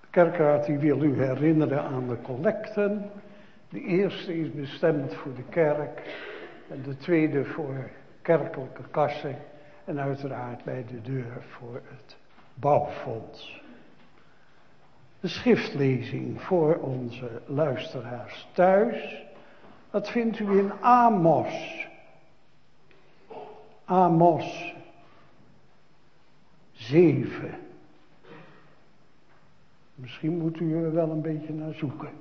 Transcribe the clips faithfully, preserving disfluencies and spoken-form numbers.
Kerkraad die wil u herinneren aan de collecten. De eerste is bestemd voor de kerk en de tweede voor kerkelijke kassen en uiteraard bij de deur voor het bouwfonds. De schriftlezing voor onze luisteraars thuis, dat vindt u in Amos. Amos zeven. Misschien moet u er wel een beetje naar zoeken.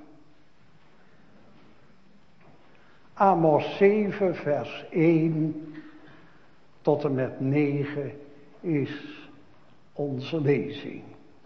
Amos zeven vers één tot en met negen is onze lezing.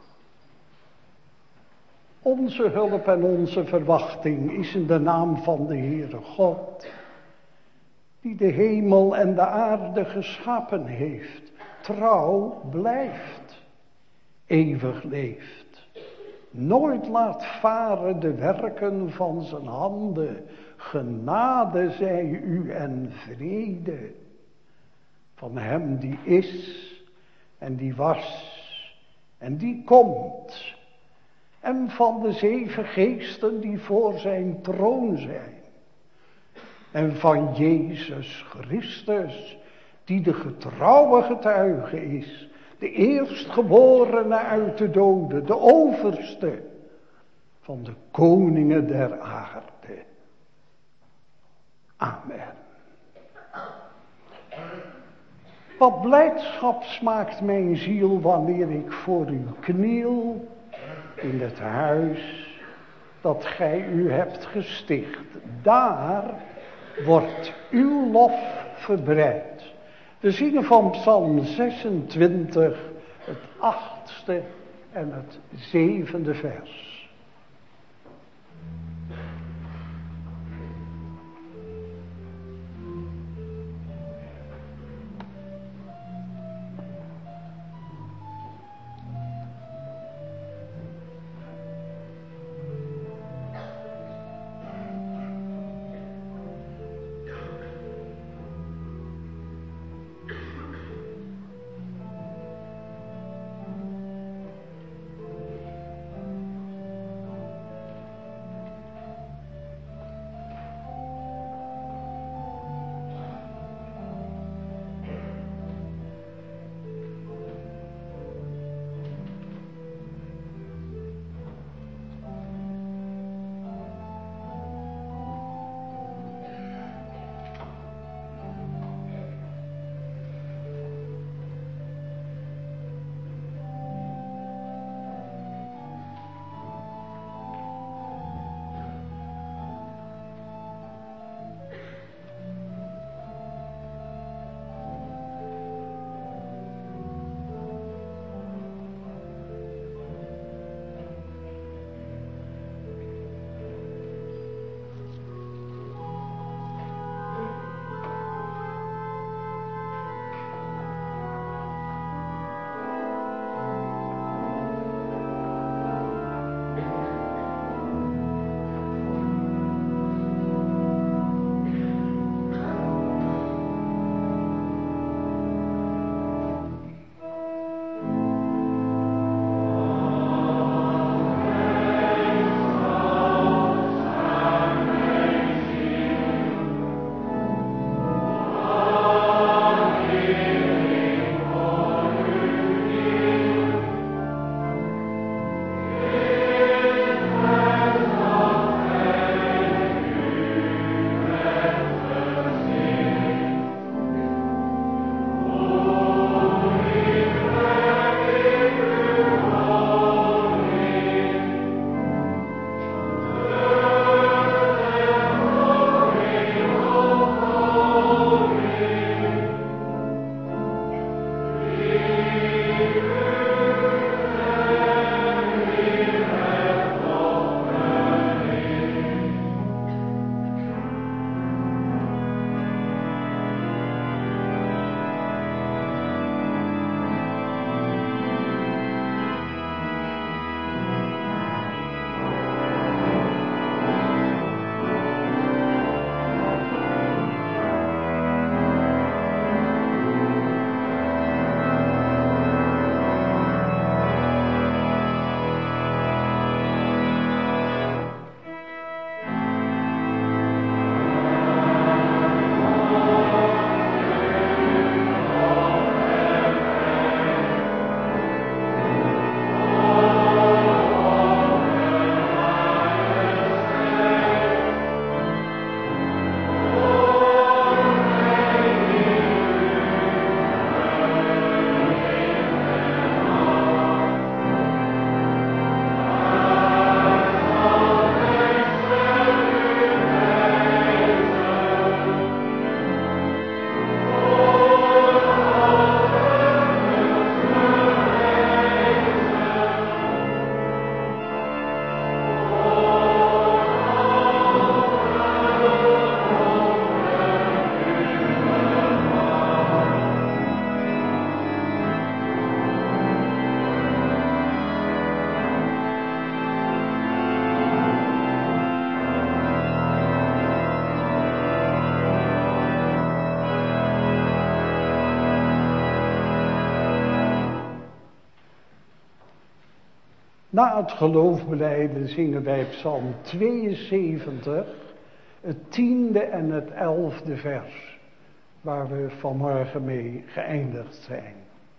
Onze hulp en onze verwachting is in de naam van de Heere God, die de hemel en de aarde geschapen heeft, trouw blijft, eeuwig leeft, nooit laat varen de werken van zijn handen, genade zij u en vrede, van hem die is en die was en die komt, en van de zeven geesten die voor zijn troon zijn. En van Jezus Christus, die de getrouwe getuige is, de eerstgeborene uit de doden, de overste van de koningen der aarde. Amen. Wat blijdschap smaakt mijn ziel wanneer ik voor u kniel in het huis dat gij u hebt gesticht. Daar wordt uw lof verbreid. We zingen van Psalm zesentwintig, het achtste en het zevende vers. Na het geloofbelijden zingen wij Psalm tweeënzeventig, het tiende en het elfde vers, waar we vanmorgen mee geëindigd zijn.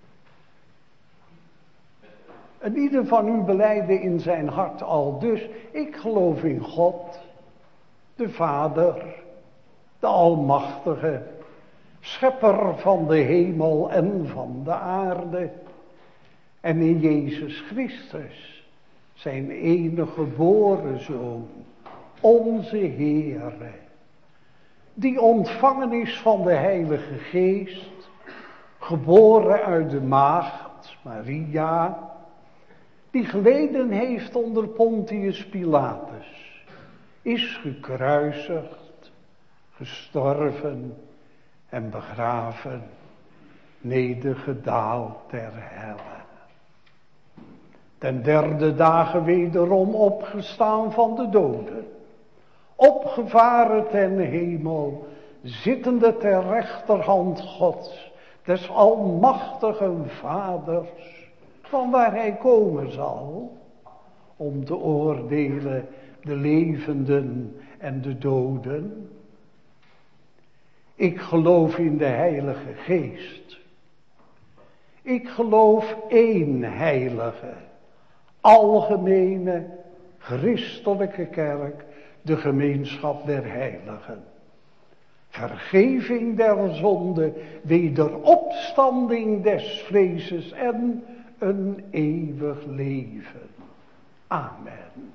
En ieder van u belijde in zijn hart al dus, ik geloof in God, de Vader, de Almachtige, schepper van de hemel en van de aarde, en in Jezus Christus, zijn enige geboren Zoon, onze Heere, die ontvangen is van de Heilige Geest, geboren uit de maagd Maria, die geleden heeft onder Pontius Pilatus, is gekruisigd, gestorven en begraven, nedergedaald ter helle. Ten derde dagen wederom opgestaan van de doden, opgevaren ten hemel, zittende ter rechterhand Gods, des almachtigen Vaders, van waar hij komen zal, om te oordelen de levenden en de doden. Ik geloof in de Heilige Geest. Ik geloof één heilige, algemene, christelijke kerk, de gemeenschap der heiligen. Vergeving der zonde, wederopstanding des vleeses en een eeuwig leven. Amen.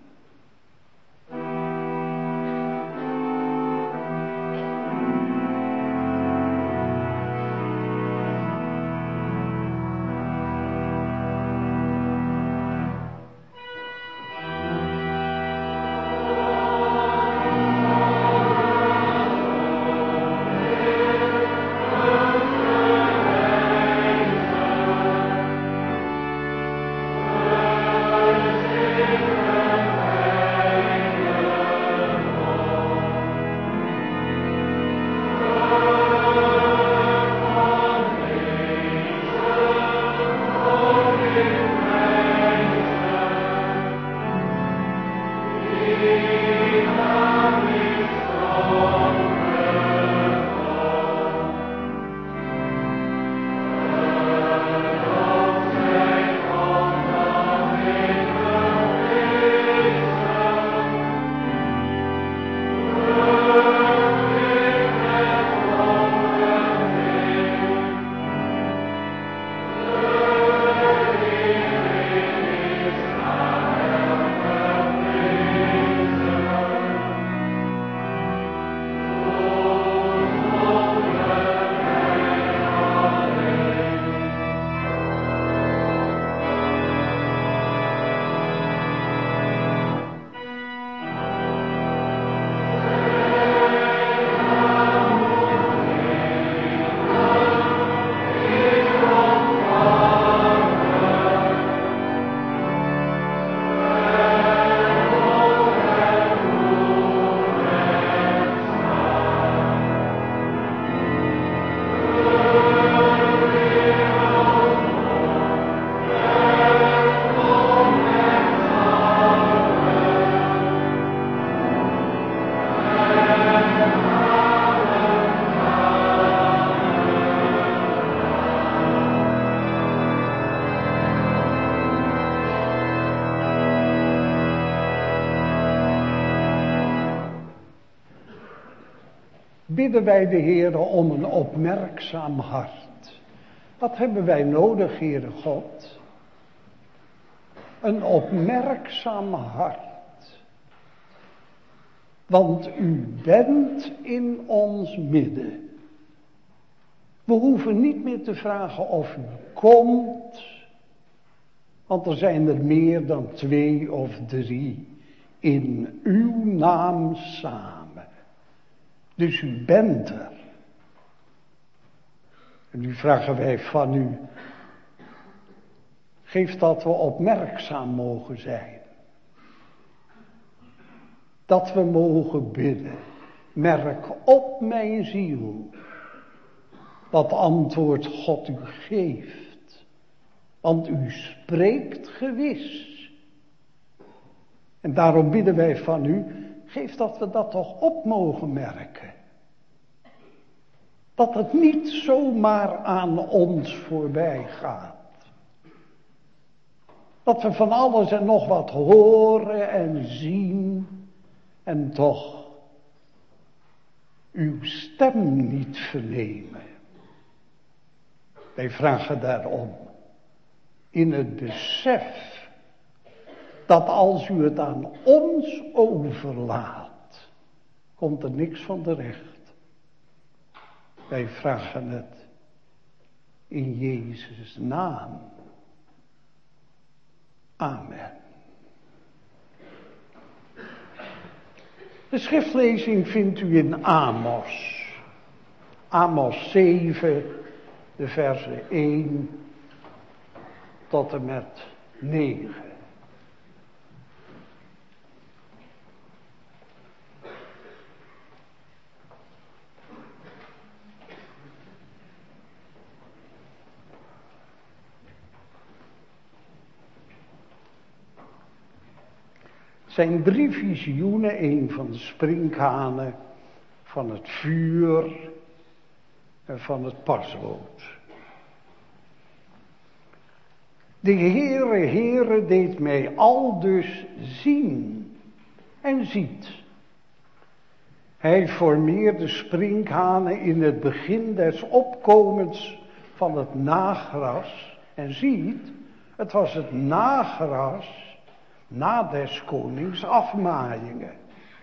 Bidden wij de Heere om een opmerkzaam hart. Wat hebben wij nodig, Heere God? Een opmerkzaam hart. Want u bent in ons midden. We hoeven niet meer te vragen of u komt. Want er zijn er meer dan twee of drie in uw naam samen. Dus u bent er. En nu vragen wij van u, geef dat we opmerkzaam mogen zijn. Dat we mogen bidden, merk op mijn ziel, wat antwoord God u geeft. Want u spreekt gewis En daarom bidden wij van u, geef dat we dat toch op mogen merken. Dat het niet zomaar aan ons voorbij gaat. Dat we van alles en nog wat horen en zien en toch uw stem niet vernemen. Wij vragen daarom in het besef dat als u het aan ons overlaat, komt er niks van terecht. Wij vragen het in Jezus' naam. Amen. De schriftlezing vindt u in Amos. Amos zeven, de versen één tot en met negen. Het zijn drie visioenen, één van de sprinkhanen, van het vuur en van het paslood. De Heere, Heere deed mij aldus zien en ziet. Hij formeerde sprinkhanen in het begin des opkomens van het nagras. En ziet, het was het nagras na des konings afmaaiingen.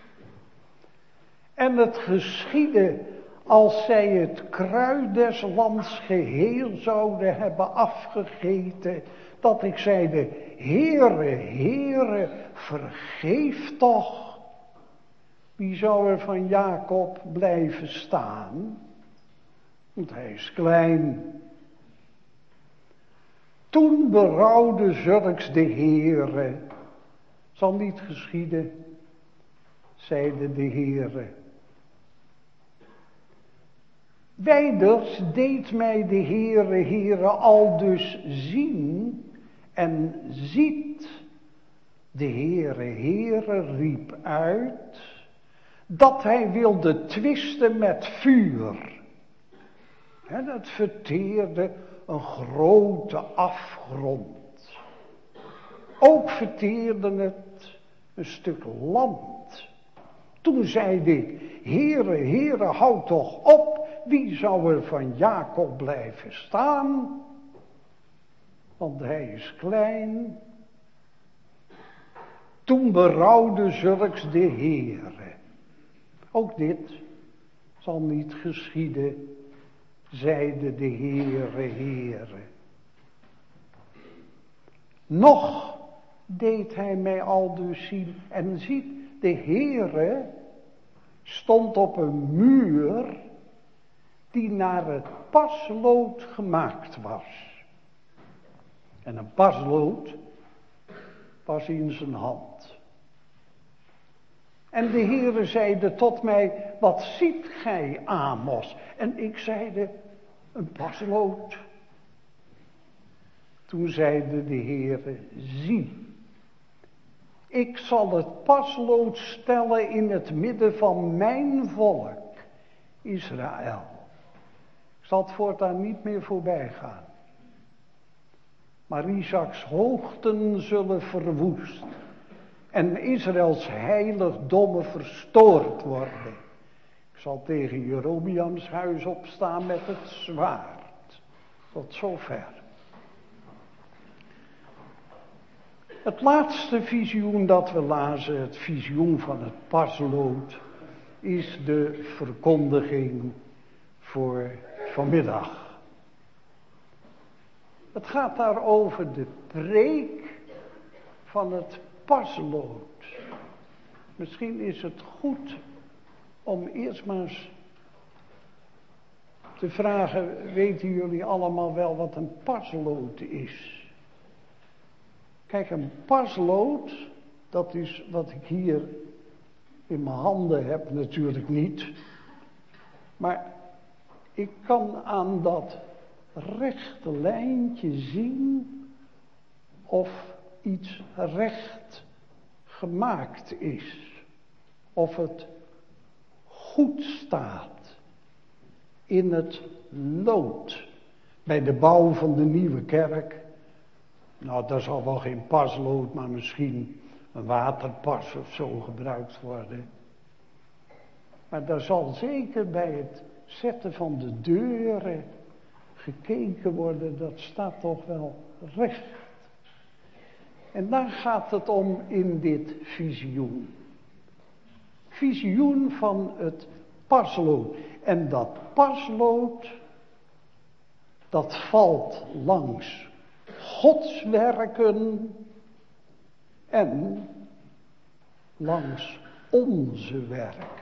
En het geschiedde als zij het kruid des lands geheel zouden hebben afgegeten, dat ik zeide, Heere, Heere, vergeef toch. Wie zou er van Jacob blijven staan? Want hij is klein. Toen berouwde zulks de Heere. Zal niet geschieden, zeide de Heere. Wijders deed mij de Heere, Heere, aldus zien en ziet. De Heere, Heere riep uit dat hij wilde twisten met vuur. En het verteerde een grote afgrond. Ook verteerde het een stuk land. Toen zei hij, Heere, Heere, houd toch op, wie zou er van Jacob blijven staan? Want hij is klein. Toen berouwde zulks de Heere. Ook dit zal niet geschieden, zeide de Heere, Heere. Nog deed hij mij aldus zien en ziet, de Heere stond op een muur die naar het paslood gemaakt was. En een paslood was in zijn hand. En de Heere zeide tot mij, wat ziet gij, Amos? En ik zeide, een paslood. Toen zeide de Heere, zie, ik zal het paslood stellen in het midden van mijn volk, Israël. Ik zal het voortaan niet meer voorbij gaan. Maar Isaaks hoogten zullen verwoest en Israëls heiligdommen verstoord worden. Ik zal tegen Jerobeams huis opstaan met het zwaard. Tot zover. Het laatste visioen dat we lazen, het visioen van het paslood, is de verkondiging voor vanmiddag. Het gaat daar over de preek van het paslood. Misschien is het goed om eerst maar eens te vragen, weten jullie allemaal wel wat een paslood is? Kijk, een paslood, dat is wat ik hier in mijn handen heb natuurlijk niet. Maar ik kan aan dat rechte lijntje zien of iets recht gemaakt is. Of het goed staat in het lood. Bij de bouw van de nieuwe kerk. Nou, daar zal wel geen paslood, maar misschien een waterpas of zo gebruikt worden. Maar daar zal zeker bij het zetten van de deuren gekeken worden, dat staat toch wel recht. En daar gaat het om in dit visioen. Visioen van het paslood. En dat paslood, dat valt langs Gods werken en langs onze werken.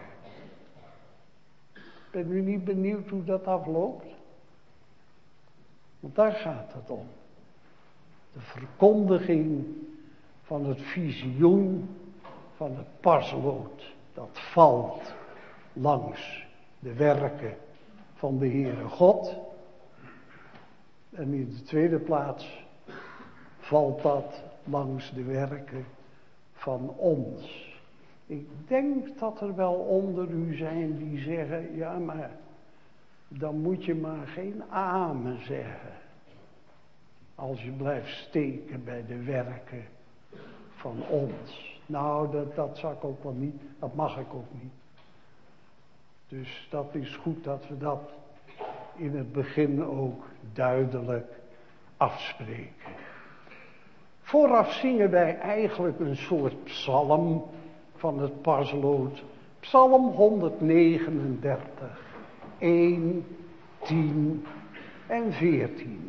Ben u niet benieuwd hoe dat afloopt? Want daar gaat het om. De verkondiging van het visioen van het paslood. Dat valt langs de werken van de Heere God. En in de tweede plaats valt dat langs de werken van ons. Ik denk dat er wel onder u zijn die zeggen, ja maar dan moet je maar geen amen zeggen. Als je blijft steken bij de werken van ons. Nou, dat, dat zal ik ook wel niet, dat mag ik ook niet. Dus dat is goed dat we dat in het begin ook duidelijk afspreken. Vooraf zingen wij eigenlijk een soort psalm van het paslood. Psalm honderdnegenendertig, één, tien en veertien.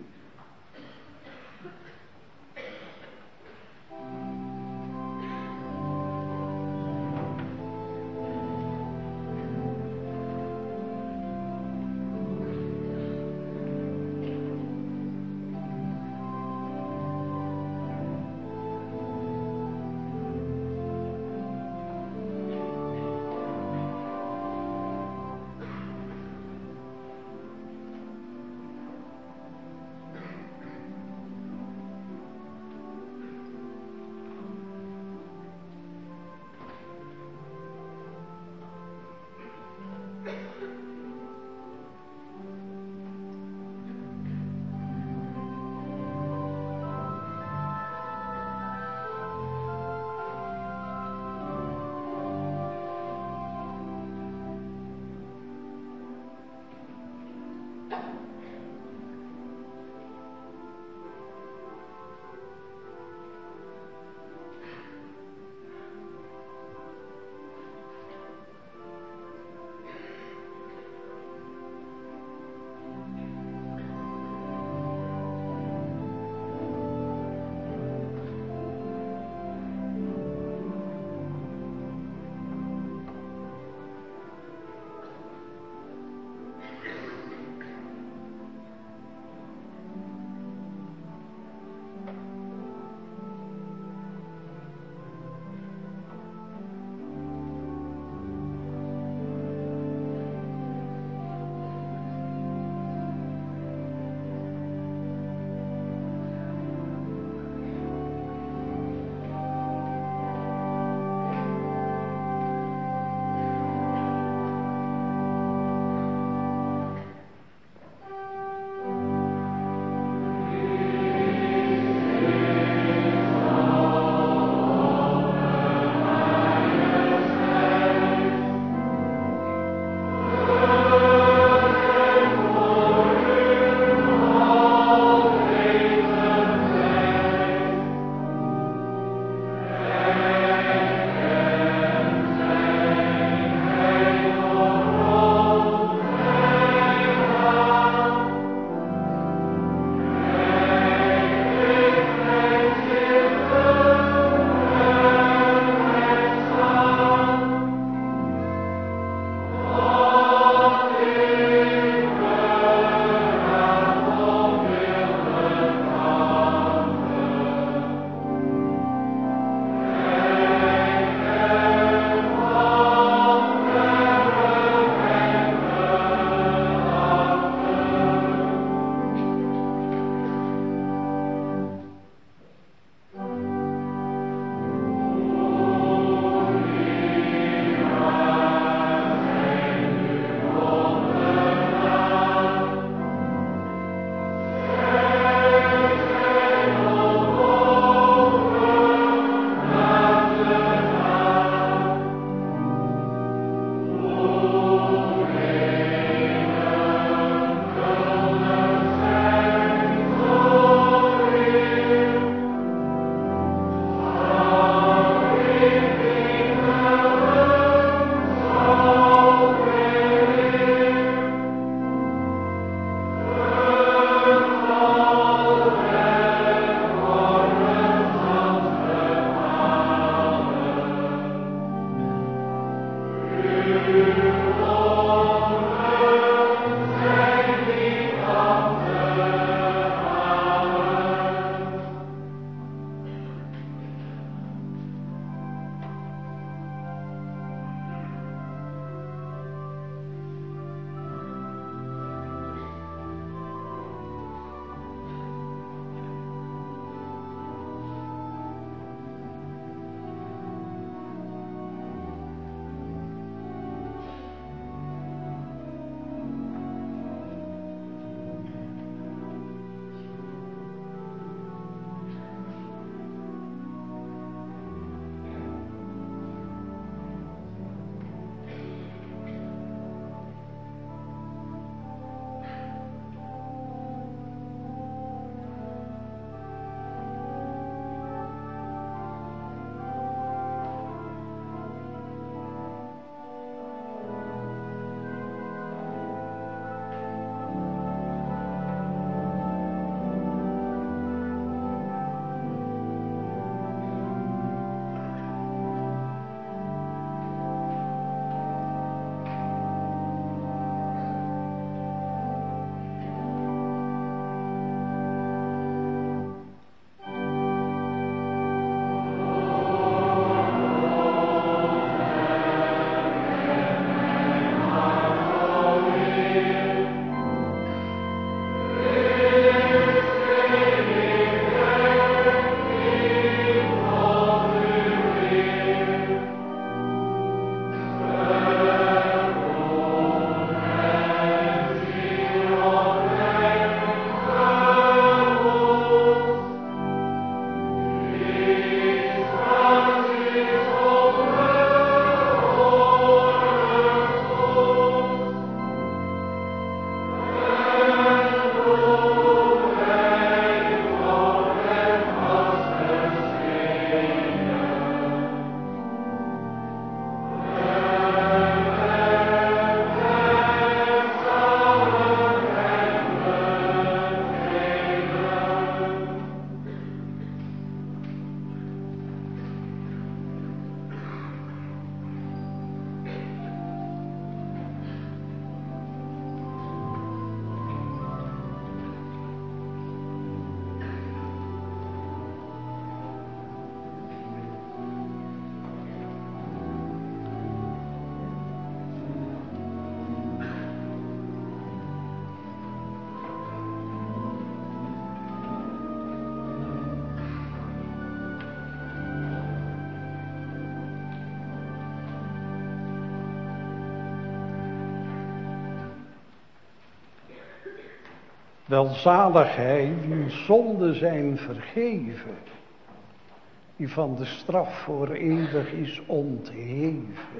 Welzalig hij wiens zonden zijn vergeven, die van de straf voor eeuwig is ontheven.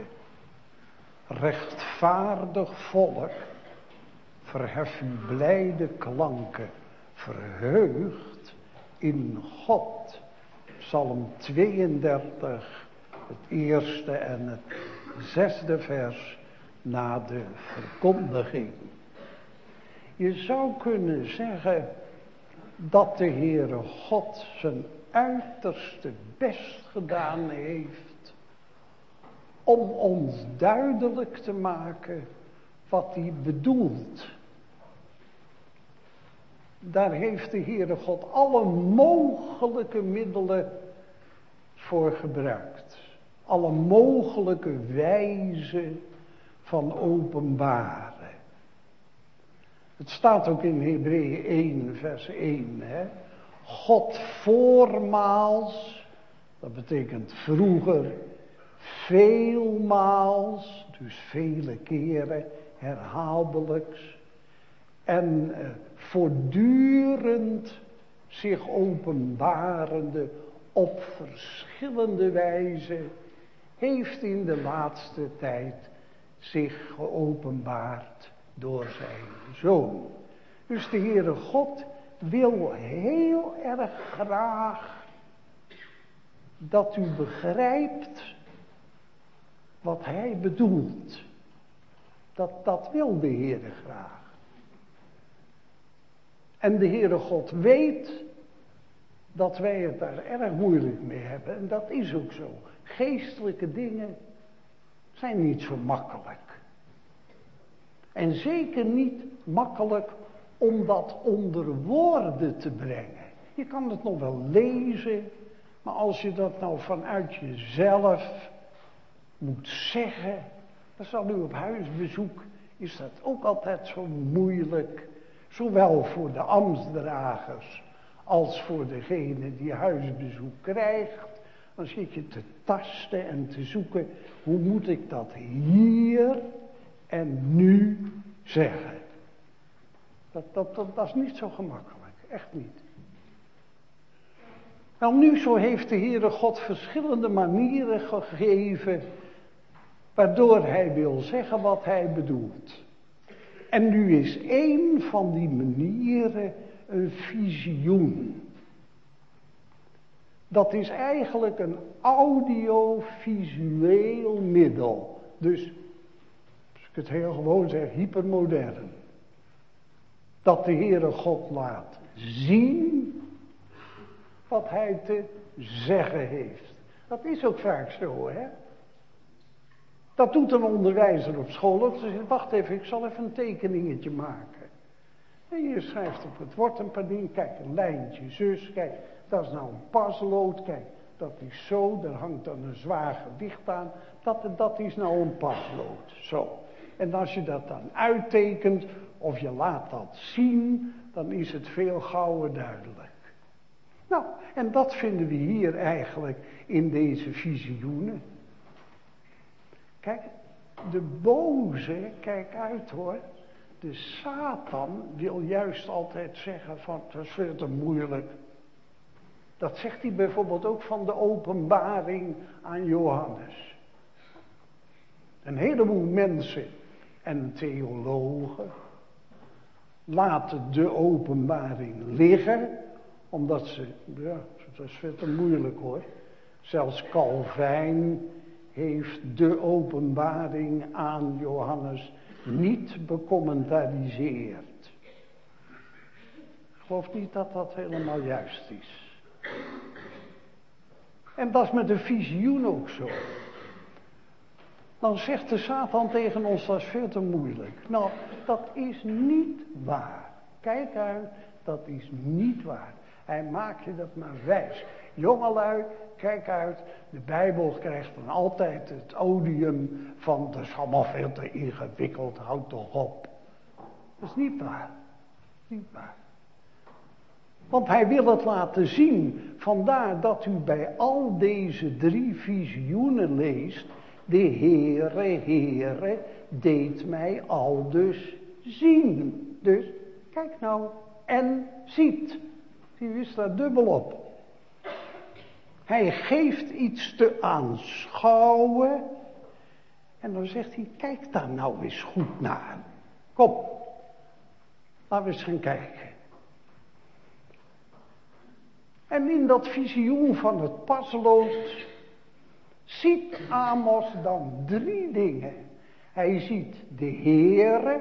Rechtvaardig volk, verhef uw blijde klanken, verheugd in God. Psalm tweeëndertig, het eerste en het zesde vers na de verkondiging. Je zou kunnen zeggen dat de Heere God zijn uiterste best gedaan heeft om ons duidelijk te maken wat hij bedoelt. Daar heeft de Heere God alle mogelijke middelen voor gebruikt. Alle mogelijke wijzen van openbaren. Het staat ook in Hebreeën één vers één. Hè? God voormaals, dat betekent vroeger, veelmaals, dus vele keren, herhaaldelijks. En eh, voortdurend zich openbarende op verschillende wijzen, heeft in de laatste tijd zich geopenbaard door zijn Zoon. Dus de Heere God wil heel erg graag dat u begrijpt wat hij bedoelt. Dat, dat wil de Heere graag. En de Heere God weet dat wij het daar erg moeilijk mee hebben. En dat is ook zo. Geestelijke dingen zijn niet zo makkelijk. En zeker niet makkelijk om dat onder woorden te brengen. Je kan het nog wel lezen, maar als je dat nou vanuit jezelf moet zeggen, dan zal u op huisbezoek, is dat ook altijd zo moeilijk. Zowel voor de ambtsdragers als voor degene die huisbezoek krijgt. Dan zit je te tasten en te zoeken, hoe moet ik dat hier en nu zeggen. Dat, dat, dat, dat is niet zo gemakkelijk, echt niet. Nou, nu zo heeft de Heere God verschillende manieren gegeven, waardoor hij wil zeggen wat hij bedoelt. En nu is één van die manieren een visioen. Dat is eigenlijk een audiovisueel middel. Dus, als ik het heel gewoon zeg, hypermodern. Dat de Heere God laat zien wat hij te zeggen heeft. Dat is ook vaak zo, hè. Dat doet een onderwijzer op school ook. Ze zegt, wacht even, ik zal even een tekeningetje maken. En je schrijft op het bord een paar dingen. Kijk, een lijntje, zus, kijk, dat is nou een paslood. Kijk, dat is zo, daar hangt dan een zwaar gewicht aan. Dat, dat is nou een paslood, zo. En als je dat dan uittekent, of je laat dat zien, dan is het veel gauwer duidelijk. Nou, en dat vinden we hier eigenlijk in deze visioenen. Kijk, de boze, kijk uit hoor. De Satan wil juist altijd zeggen van, dat is veel te moeilijk. Dat zegt hij bijvoorbeeld ook van de openbaring aan Johannes. Een heleboel mensen en theologen laten de openbaring liggen, omdat ze, ja, dat is veel te moeilijk hoor. Zelfs Calvijn heeft de openbaring aan Johannes niet becommentariseerd. Ik geloof niet dat dat helemaal juist is. En dat is met de visioen ook zo. Dan zegt de Satan tegen ons, dat is veel te moeilijk. Nou, dat is niet waar. Kijk uit, dat is niet waar. Hij maakt je dat maar wijs. Jongelui, kijk uit, de Bijbel krijgt dan altijd het odium van, dat is allemaal veel te ingewikkeld, houd toch op. Dat is niet waar. Niet waar. Want hij wil het laten zien, vandaar dat u bij al deze drie visioenen leest, de Heere, Heere, deed mij aldus zien. Dus, kijk nou, en ziet. Die is daar dubbel op. Hij geeft iets te aanschouwen. En dan zegt hij, kijk daar nou eens goed naar. Kom, laten we eens gaan kijken. En in dat visioen van het paslood ziet Amos dan drie dingen. Hij ziet de Heere.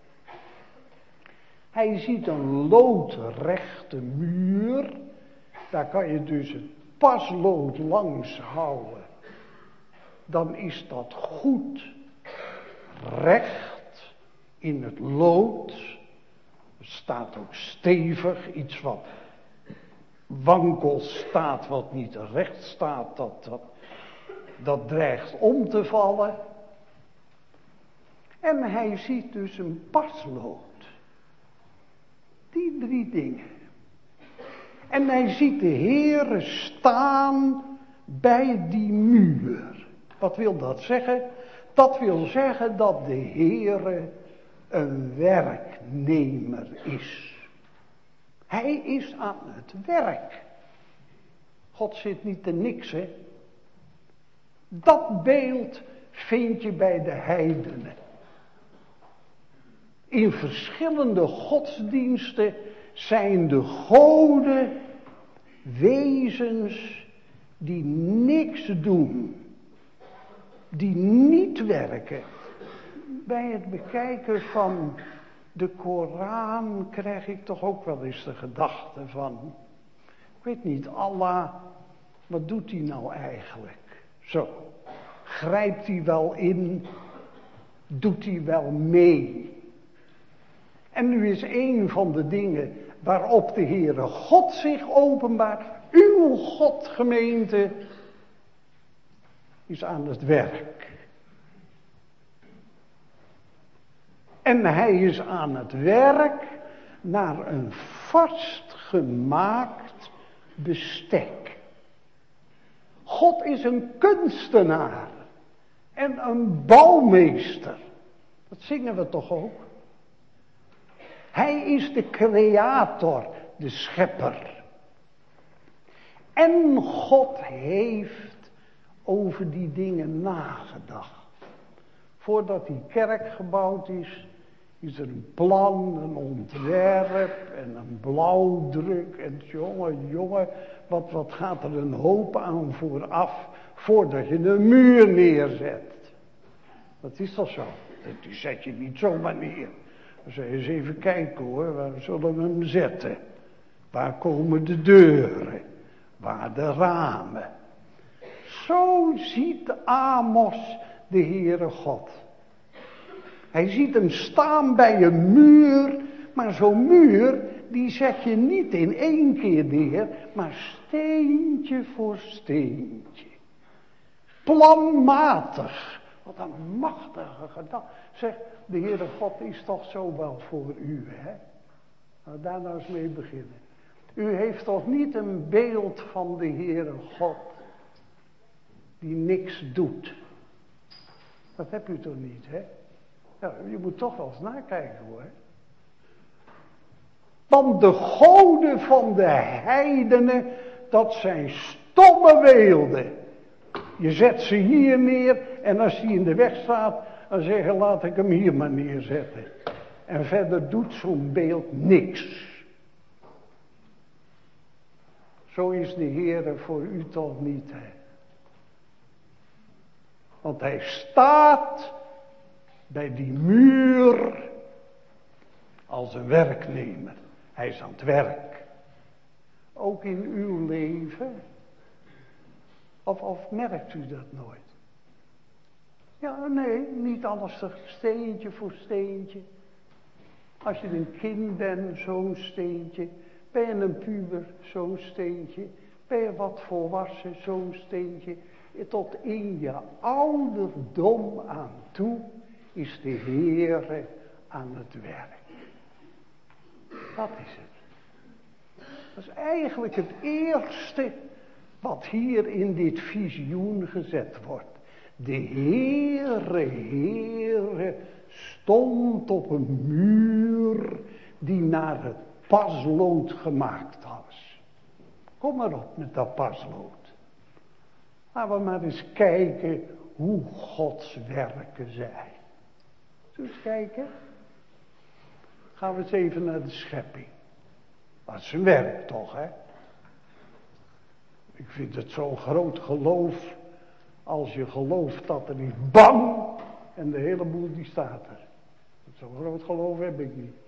Hij ziet een loodrechte muur. Daar kan je dus het paslood langs houden. Dan is dat goed recht in het lood. Er staat ook stevig, iets wat wankel staat, wat niet recht staat, dat, dat, dat dreigt om te vallen. En hij ziet dus een paslood. Die drie dingen. En hij ziet de Heere staan bij die muur. Wat wil dat zeggen? Dat wil zeggen dat de Heere een werknemer is. Hij is aan het werk. God zit niet te niks, hè. Dat beeld vind je bij de heidenen. In verschillende godsdiensten zijn de goden wezens die niks doen. Die niet werken. Bij het bekijken van de Koran krijg ik toch ook wel eens de gedachte van, ik weet niet, Allah, wat doet hij nou eigenlijk? Zo, grijpt hij wel in? Doet hij wel mee? En nu is een van de dingen waarop de Heere God zich openbaart, uw God gemeente, is aan het werk. En hij is aan het werk naar een vastgemaakt bestek. God is een kunstenaar en een bouwmeester. Dat zingen we toch ook? Hij is de creator, de schepper. En God heeft over die dingen nagedacht. Voordat die kerk gebouwd is, is er een plan, een ontwerp en een blauwdruk. En jongen, jongen, wat, wat gaat er een hoop aan vooraf voordat je een muur neerzet. Dat is toch zo? Die zet je niet zomaar neer. Dan zeg je eens even kijken hoor, waar zullen we hem zetten? Waar komen de deuren? Waar de ramen? Zo ziet Amos de Heere God. Hij ziet hem staan bij een muur, maar zo'n muur, die zet je niet in één keer neer, maar steentje voor steentje. Planmatig. Wat een machtige gedachte. Zeg, de Heere God is toch zo wel voor u, hè? Nou, daar nou eens mee beginnen. U heeft toch niet een beeld van de Heere God die niks doet. Dat heb u toch niet, hè? Ja, je moet toch wel eens nakijken, hoor. Want de goden van de heidenen, dat zijn stomme beelden. Je zet ze hier neer en als die in de weg staat, dan zeg je laat ik hem hier maar neerzetten. En verder doet zo'n beeld niks. Zo is de Heere voor u toch niet, hè? Want hij staat bij die muur als een werknemer. Hij is aan het werk. Ook in uw leven. Of, of merkt u dat nooit? Ja, nee, niet alles steentje voor steentje. Als je een kind bent, zo'n steentje. Ben je een puber, zo'n steentje. Ben je wat volwassen, zo'n steentje. Tot in je ouderdom aan toe is de Heere aan het werk. Dat is het. Dat is eigenlijk het eerste wat hier in dit visioen gezet wordt. De Heere, Heere stond op een muur die naar het paslood gemaakt was. Kom maar op met dat paslood. Laten we maar eens kijken hoe Gods werken zijn. Zullen we eens kijken? Gaan we eens even naar de schepping. Dat is zijn werk toch, hè? Ik vind het zo'n groot geloof, als je gelooft dat er niet bang, en de hele boel die staat er. Zo'n groot geloof heb ik niet.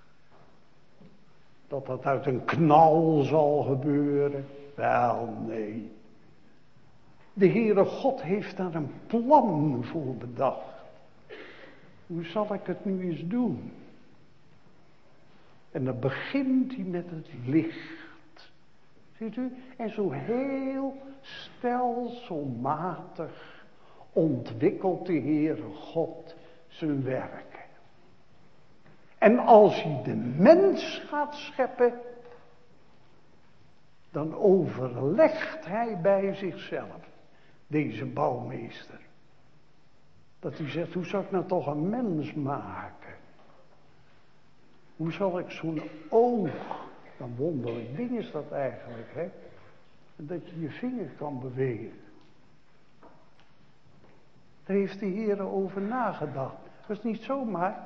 Dat dat uit een knal zal gebeuren. Wel, nee. De Heere God heeft daar een plan voor bedacht. Hoe zal ik het nu eens doen? En dan begint hij met het licht. Ziet u? En zo heel stelselmatig ontwikkelt de Heere God zijn werken. En als hij de mens gaat scheppen, dan overlegt hij bij zichzelf, deze bouwmeester. Dat hij zegt, hoe zal ik nou toch een mens maken? Hoe zal ik zo'n oog, een wonderlijk ding is dat eigenlijk, hè? Dat je je vinger kan bewegen. Daar heeft de Heer over nagedacht. Dat is niet zomaar.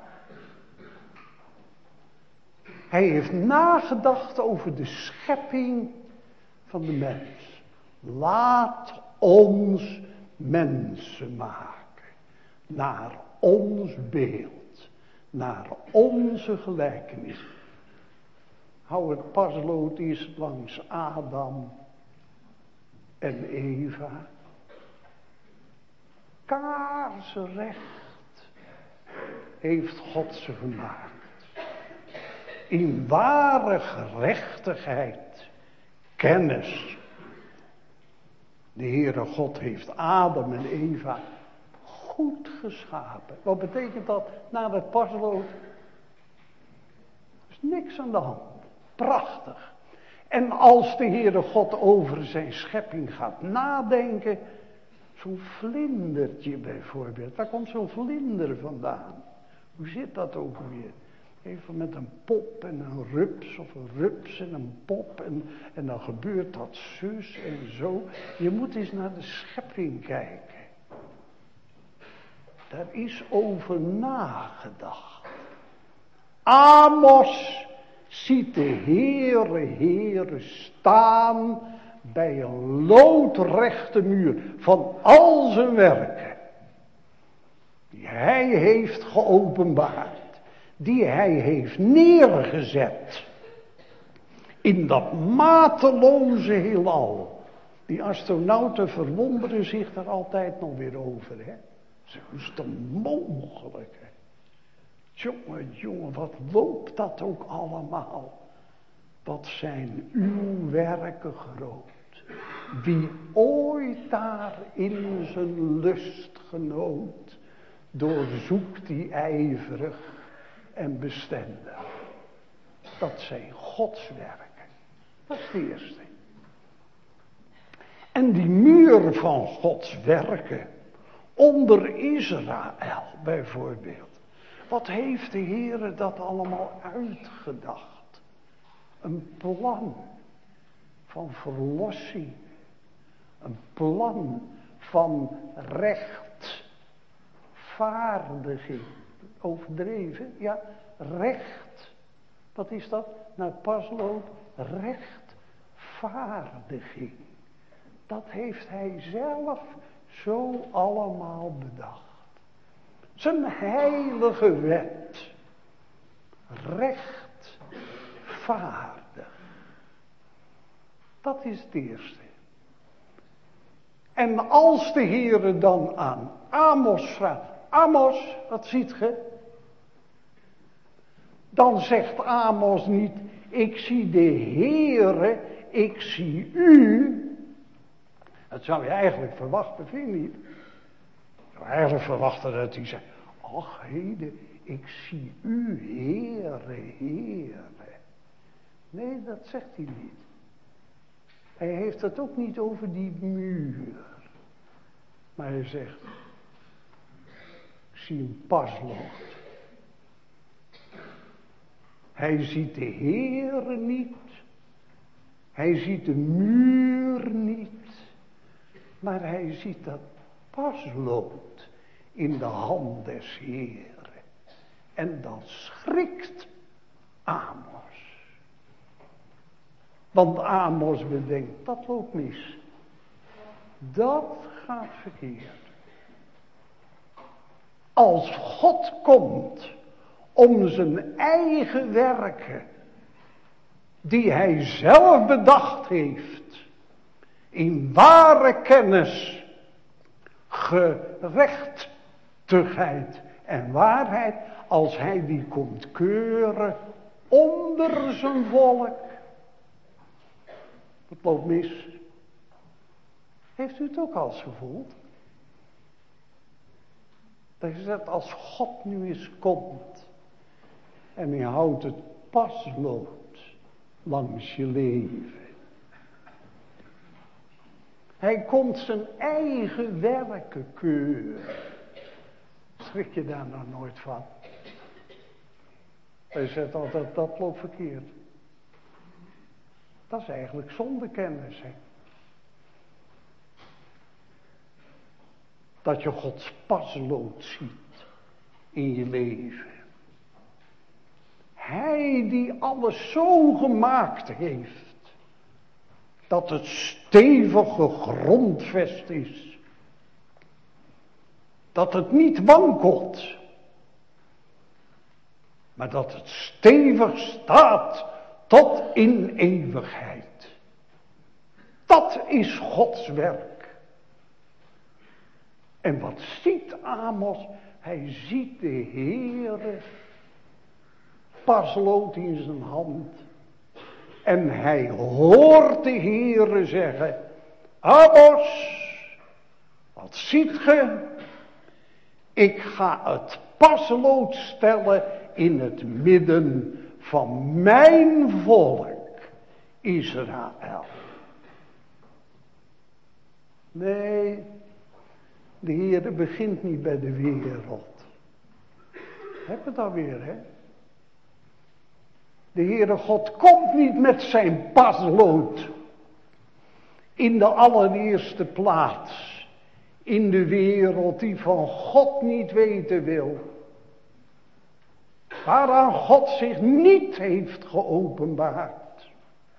Hij heeft nagedacht over de schepping van de mens. Laat ons mensen maken. Naar ons beeld. Naar onze gelijkenis. Hou het paslood eens langs Adam en Eva. Kaarsrecht heeft God ze gemaakt. In ware gerechtigheid, kennis. De Heere God heeft Adam en Eva goed geschapen. Wat betekent dat na het paslood? Er is niks aan de hand. Prachtig. En als de Heere God over zijn schepping gaat nadenken, zo'n vlindertje bijvoorbeeld. Waar komt zo'n vlinder vandaan? Hoe zit dat ook weer? Even met een pop en een rups of een rups en een pop en, en dan gebeurt dat zus en zo. Je moet eens naar de schepping kijken. Daar is over nagedacht. Amos ziet de Heere, Heere staan bij een loodrechte muur van al zijn werken. Die hij heeft geopenbaard. Die hij heeft neergezet. In dat mateloze heelal. Die astronauten verwonderen zich daar altijd nog weer over. Hè? Zo is het mogelijk. Hè? Jongen, jongen, wat loopt dat ook allemaal. Wat zijn uw werken groot. Wie ooit daar in zijn lust genoot. Doorzoekt die ijverig en bestendig. Dat zijn Gods werken. Dat is de eerste. En die muur van Gods werken. Onder Israël bijvoorbeeld. Wat heeft de Heere dat allemaal uitgedacht? Een plan van verlossing. Een plan van rechtvaardiging. Overdreven, ja, recht. Wat is dat? Naar het paslood, rechtvaardiging. Dat heeft hij zelf zo allemaal bedacht. Zijn heilige wet. Rechtvaardig. Dat is het eerste. En als de Heere dan aan Amos vraagt. Amos, wat ziet ge? Dan zegt Amos niet, ik zie de Heere, ik zie u. Dat zou je eigenlijk verwachten, vind je niet? Je zou eigenlijk verwachten dat hij zegt, ach heden, ik zie u, Heere, Heere. Nee, dat zegt hij niet. Hij heeft het ook niet over die muur. Maar hij zegt, ik zie een paslood. Hij ziet de Heere niet. Hij ziet de muur niet. Maar hij ziet dat paslood in de hand des Heeren. En dan schrikt Amos. Want Amos bedenkt, dat loopt mis. Dat gaat verkeerd. Als God komt om zijn eigen werken, die hij zelf bedacht heeft, in ware kennis, gerechtigheid en waarheid, als hij die komt keuren onder zijn volk. Het loopt mis. Heeft u het ook al eens gevoeld? Dat je zegt, als God nu eens komt en hij houdt het paslood langs je leven. Hij komt zijn eigen werken keuren. Schrik je daar nou nooit van? Hij zegt altijd, dat loopt verkeerd. Dat is eigenlijk zondekennis, hè. Dat je Gods paslood ziet in je leven. Hij die alles zo gemaakt heeft, dat het stevig gegrondvest is. Dat het niet wankelt. Maar dat het stevig staat tot in eeuwigheid. Dat is Gods werk. En wat ziet Amos? Hij ziet de Heere paslood in zijn hand. En hij hoort de Heere zeggen, Amos, wat ziet ge? Ik ga het paslood stellen in het midden van mijn volk, Israël. Nee, de Heere begint niet bij de wereld. Heb het alweer, hè? De Heere God komt niet met zijn paslood in de allereerste plaats in de wereld die van God niet weten wil. Waaraan God zich niet heeft geopenbaard.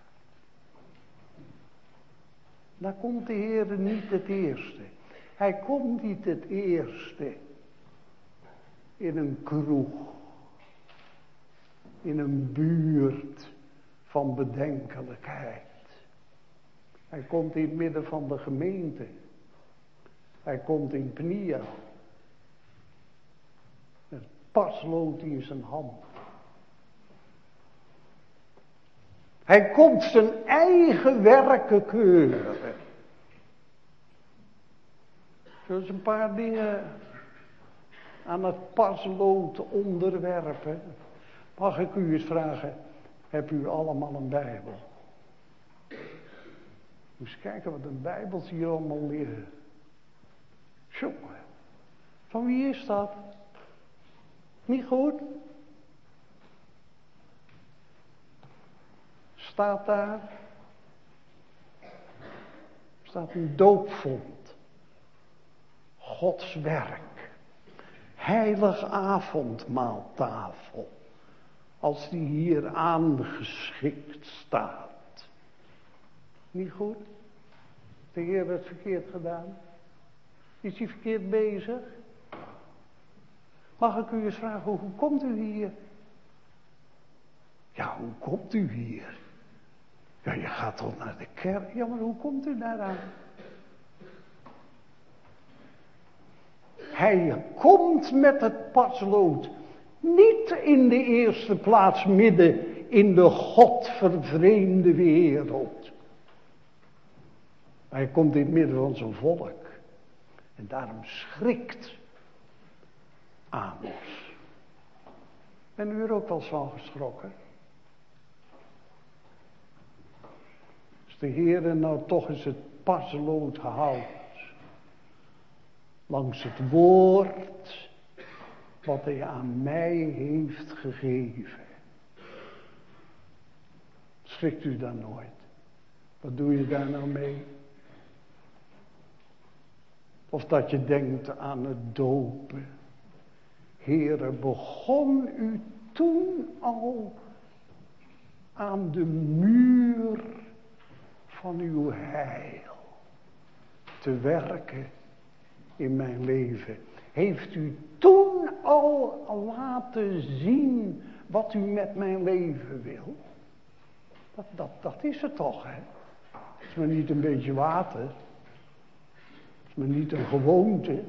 Daar komt de Heere niet het eerste. Hij komt niet het eerste in een kroeg. In een buurt van bedenkelijkheid. Hij komt in het midden van de gemeente. Hij komt in Pnia. Met paslood in zijn hand. Hij komt zijn eigen werken keuren. Zullen we een paar dingen aan het paslood onderwerpen? Mag ik u eens vragen, heb u allemaal een Bijbel? Moet eens kijken wat een Bijbels hier allemaal liggen. Jongen, van wie is dat? Niet goed? Staat daar? Staat een doopvond. Gods werk. Heilig avondmaaltafel. Als die hier aangeschikt staat. Niet goed? De Heer heeft het verkeerd gedaan. Is hij verkeerd bezig? Mag ik u eens vragen, hoe komt u hier? Ja, hoe komt u hier? Ja, je gaat toch naar de kerk? Ja, maar hoe komt u daaraan? Hij komt met het paslood. Niet in de eerste plaats midden in de godvervreemde wereld. Hij komt in het midden van zijn volk. En daarom schrikt Amos. Ben u er ook wel eens van geschrokken? Als de Heere nou toch eens het paslood houdt. Langs het woord wat hij aan mij heeft gegeven. Schrikt u dan nooit? Wat doe je daar nou mee? Of dat je denkt aan het dopen. Heere, begon u toen al aan de muur van uw heil te werken in mijn leven? Heeft u toen al laten zien wat u met mijn leven wil? Dat, dat, dat is het toch, hè? Het is maar niet een beetje water. Het is maar niet een gewoonte.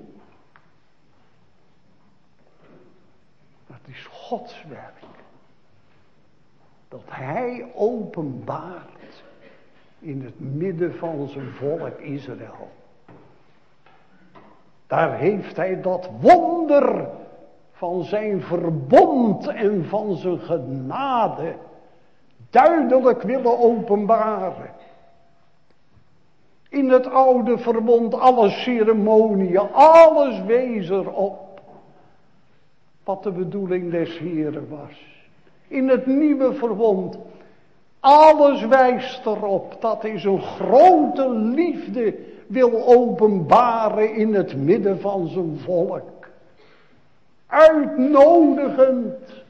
Dat is Gods werk. Dat Hij openbaart in het midden van zijn volk Israël. Daar heeft Hij dat wonder van zijn verbond en van zijn genade duidelijk willen openbaren. In het oude verbond, alle ceremonieën, alles wees erop wat de bedoeling des Heren was. In het nieuwe verbond, alles wijst erop dat hij zijn grote liefde wil openbaren in het midden van zijn volk. Uitnodigend.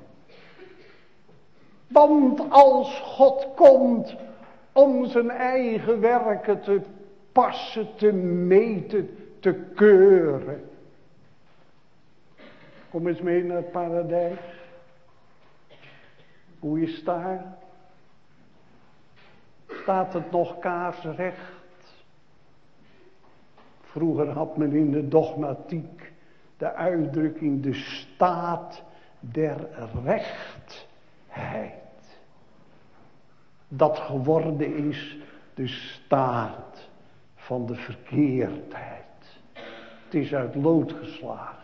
Want als God komt om zijn eigen werken te passen, te meten, te keuren. Kom eens mee naar het paradijs. Hoe is het daar? Staat het nog kaarsrecht? Vroeger had men in de dogmatiek de uitdrukking de staat der rechtheid. Dat geworden is de staat van de verkeerdheid. Het is uit lood geslagen.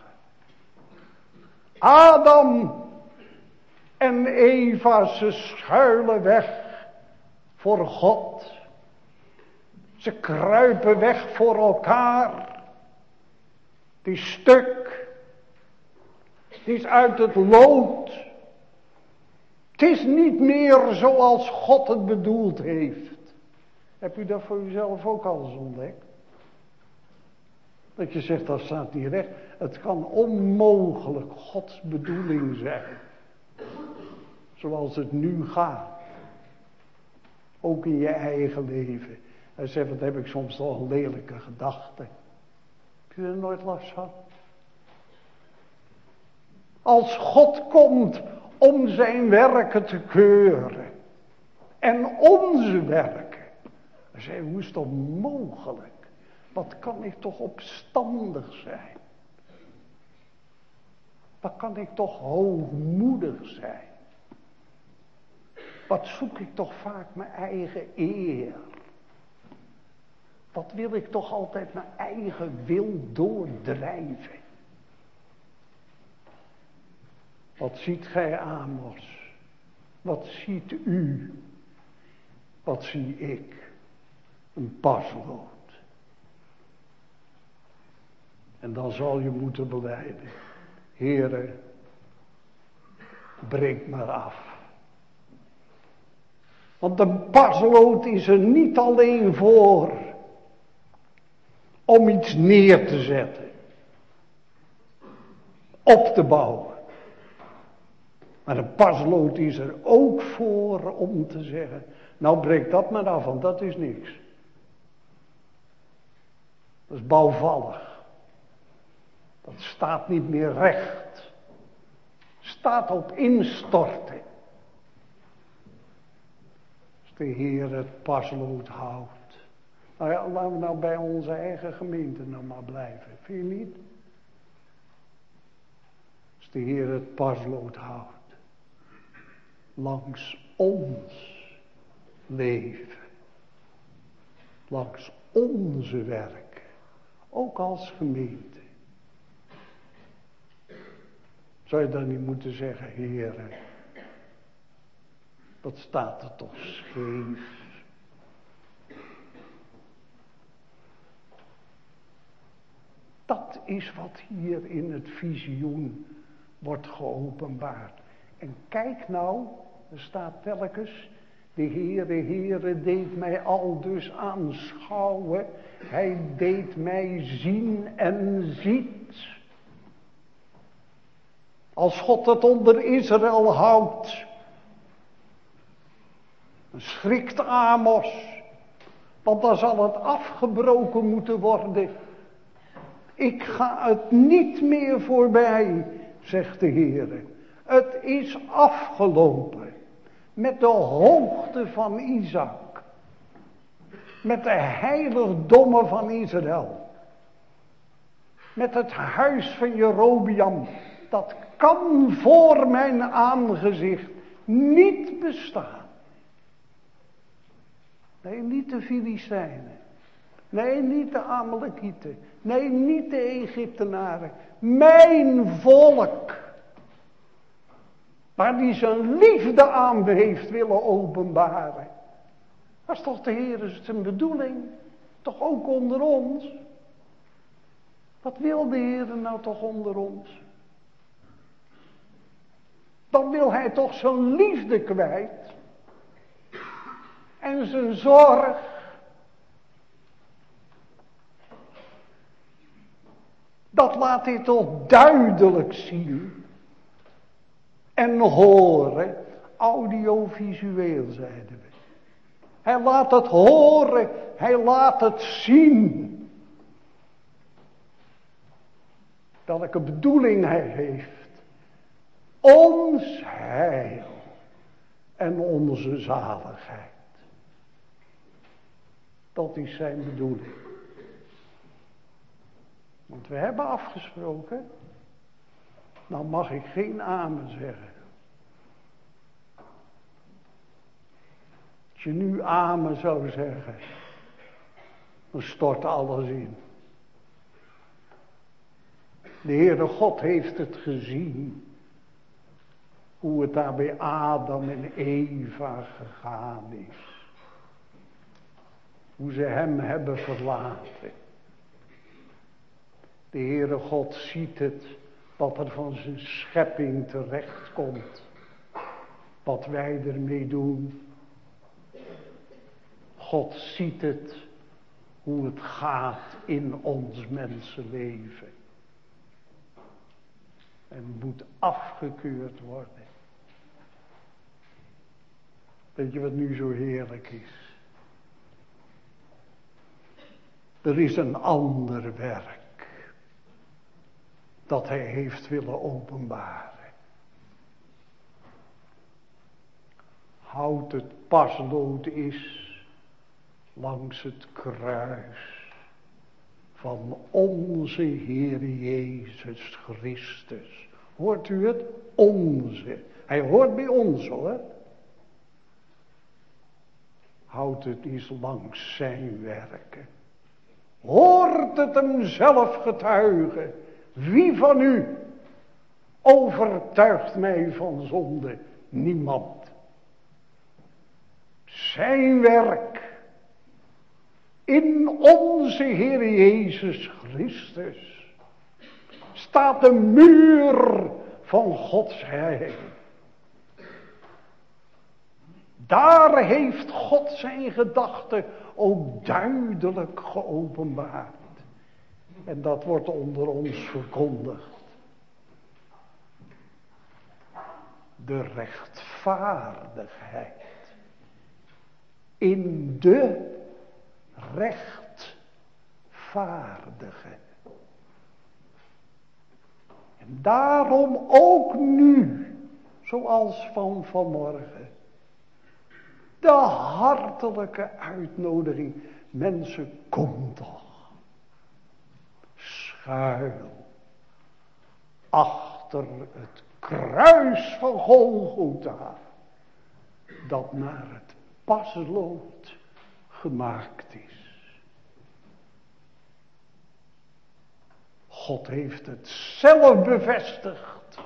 Adam en Eva, ze schuilen weg voor God. Ze kruipen weg voor elkaar. Het is stuk. Het is uit het lood. Het is niet meer zoals God het bedoeld heeft. Heb u dat voor uzelf ook al eens ontdekt? Dat je zegt, dat staat niet recht. Het kan onmogelijk Gods bedoeling zijn. Zoals het nu gaat. Ook in je eigen leven. Hij zegt, wat heb ik soms toch een lelijke gedachte. Heb je er nooit last van? Als God komt om zijn werken te keuren. En onze werken. Dan zei hij, hoe is dat mogelijk? Wat kan ik toch opstandig zijn? Wat kan ik toch hoogmoedig zijn? Wat zoek ik toch vaak mijn eigen eer? Wat wil ik toch altijd mijn eigen wil doordrijven? Wat ziet gij, Amos? Wat ziet u? Wat zie ik? Een paslood. En dan zal je moeten belijden. Heere, breek maar af. Want de paslood is er niet alleen voor om iets neer te zetten. Op te bouwen. Maar een paslood is er ook voor om te zeggen, nou breek dat maar af, want dat is niks. Dat is bouwvallig. Dat staat niet meer recht. Staat op instorten. Als de Heer het paslood houdt. Nou ja, laten we nou bij onze eigen gemeente nou maar blijven. Vind je niet? Als de Heer het paslood houdt. Langs ons leven. Langs onze werk. Ook als gemeente. Zou je dan niet moeten zeggen, Heere, wat staat er toch scheef? Dat is wat hier in het visioen wordt geopenbaard. En kijk nou, er staat telkens, De Heere, Heere deed mij al dus aanschouwen. Hij deed mij zien en ziet. Als God het onder Israël houdt, dan schrikt Amos. Want dan zal het afgebroken moeten worden. Ik ga het niet meer voorbij, zegt de Heere. Het is afgelopen. Met de hoogte van Isaac. Met de heiligdommen van Israël. Met het huis van Jerobeam. Dat kan voor mijn aangezicht niet bestaan. Nee, niet de Filistijnen. Nee, niet de Amalekieten. Nee, niet de Egyptenaren. Mijn volk. Waar die zijn liefde aan heeft willen openbaren. Dat is toch de Heer zijn bedoeling. Toch ook onder ons. Wat wil de Heer nou toch onder ons? Dan wil hij toch zijn liefde kwijt. En zijn zorg. Dat laat hij toch duidelijk zien. En horen. Audiovisueel zeiden we. Hij laat het horen. Hij laat het zien. Welke bedoeling hij heeft. Ons heil. En onze zaligheid. Dat is zijn bedoeling. Want we hebben afgesproken. Nou mag ik geen amen zeggen. Als je nu amen zou zeggen. Dan stort alles in. De Heere God heeft het gezien. Hoe het daar bij Adam en Eva gegaan is. Hoe ze hem hebben verlaten. De Heere God ziet het. Wat er van zijn schepping terecht komt. Wat wij ermee doen. God ziet het. Hoe het gaat in ons mensenleven. En moet afgekeurd worden. Weet je wat nu zo heerlijk is? Er is een ander werk. Dat hij heeft willen openbaren. Hout het paslood is. Langs het kruis. Van onze Heer Jezus Christus. Hoort u het? Onze. Hij hoort bij ons hoor. Hout het is langs zijn werken. Hoort het hem zelf getuigen. Wie van u overtuigt mij van zonde? Niemand. Zijn werk in onze Heer Jezus Christus staat de muur van Gods heil. Daar heeft God zijn gedachten ook duidelijk geopenbaard. En dat wordt onder ons verkondigd. De rechtvaardigheid. In de rechtvaardige. En daarom ook nu, zoals van vanmorgen. De hartelijke uitnodiging. Mensen, kom toch. Schuil. Achter het kruis van Golgotha. Dat naar het paslood gemaakt is. God heeft het zelf bevestigd.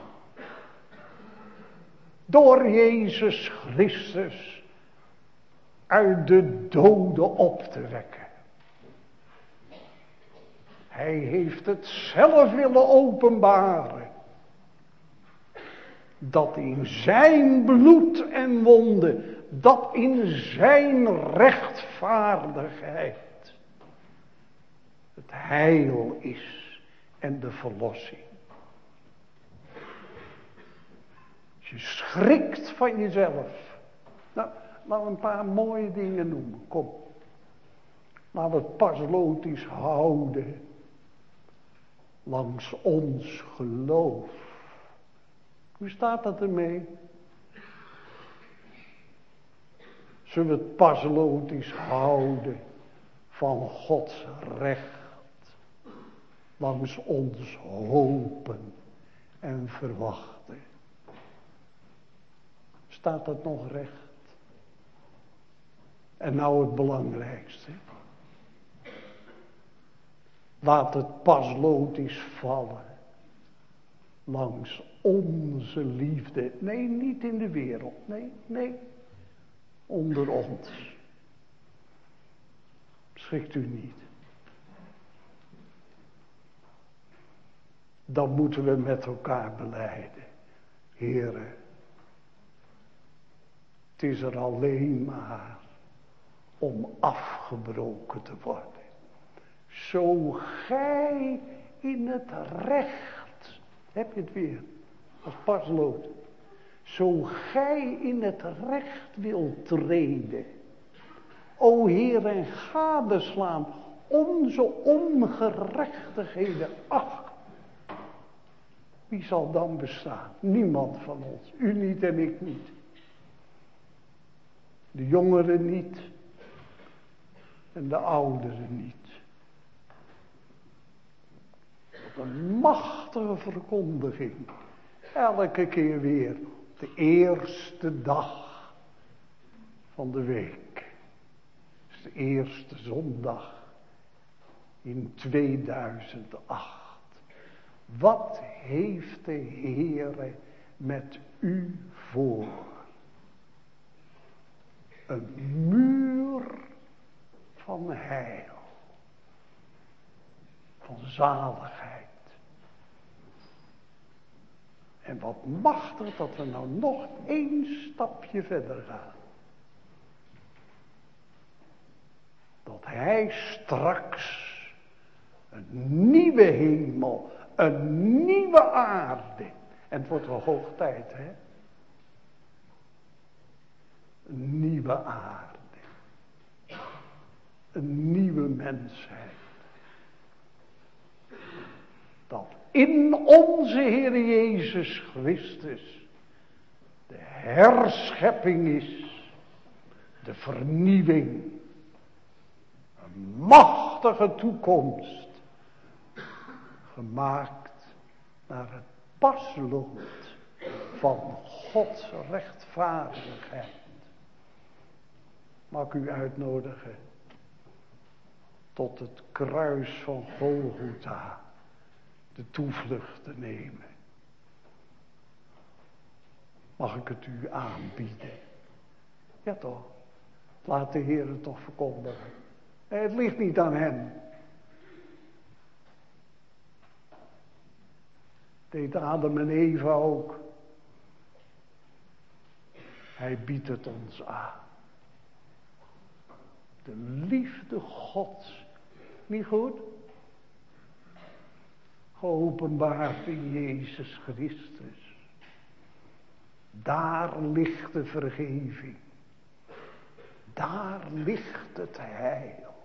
Door Jezus Christus uit de doden op te wekken. Hij heeft het zelf willen openbaren. Dat in zijn bloed en wonden dat in zijn rechtvaardigheid het heil is en de verlossing. Als je schrikt van jezelf. Nou, laten we een paar mooie dingen noemen. Kom. Laten we het paslotisch houden. Langs ons geloof. Hoe staat dat ermee? Zullen we het paslotisch houden van Gods recht. Langs ons hopen en verwachten. Staat dat nog recht? En nou het belangrijkste. Laat het paslotisch vallen. Langs onze liefde. Nee, niet in de wereld. Nee, nee. Onder ons. Schrikt u niet. Dan moeten we met elkaar belijden. Heren. Het is er alleen maar om afgebroken te worden. Zo gij in het recht, heb je het weer, als paslood. Zo gij in het recht wilt treden. O Heer, en gadeslaan onze ongerechtigheden. Ach, wie zal dan bestaan? Niemand van ons. U niet en ik niet. De jongeren niet. En de ouderen niet. Wat een machtige verkondiging. Elke keer weer. De eerste dag van de week. Dat is de eerste zondag in tweeduizend acht. Wat heeft de Heere met u voor? Een muur van heil. Van zaligheid. En wat machtig dat we nou nog één stapje verder gaan. Dat hij straks een nieuwe hemel, een nieuwe aarde. En het wordt wel hoog tijd, hè? Een nieuwe aarde. Een nieuwe mensheid. Dat in onze Heer Jezus Christus de herschepping is. De vernieuwing. Een machtige toekomst. Gemaakt naar het paslood van Gods rechtvaardigheid. Mag ik u uitnodigen tot het kruis van Golgotha de toevlucht te nemen. Mag ik het u aanbieden? Ja toch, laat de Heer het toch verkondigen. Het ligt niet aan hem. Deed Adam en Eva ook. Hij biedt het ons aan. De liefde Gods. Niet goed? Geopenbaard in Jezus Christus. Daar ligt de vergeving. Daar ligt het heil.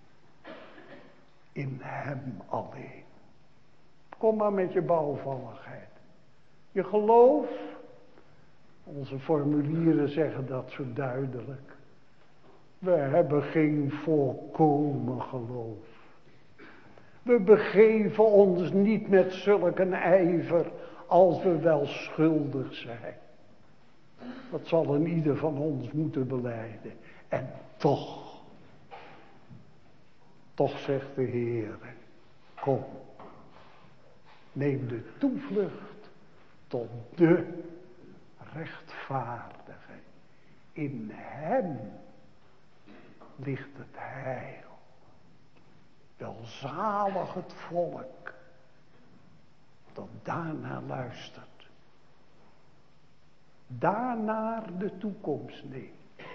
In hem alleen. Kom maar met je bouwvalligheid. Je geloof. Onze formulieren zeggen dat zo duidelijk. We hebben geen volkomen geloof. We begeven ons niet met zulk een ijver als we wel schuldig zijn. Dat zal een ieder van ons moeten belijden. En toch, toch zegt de Heer, kom, neem de toevlucht tot de rechtvaardige. In hem ligt het heil. Welzalig het volk dat daarnaar luistert. Daarnaar de toekomst neemt.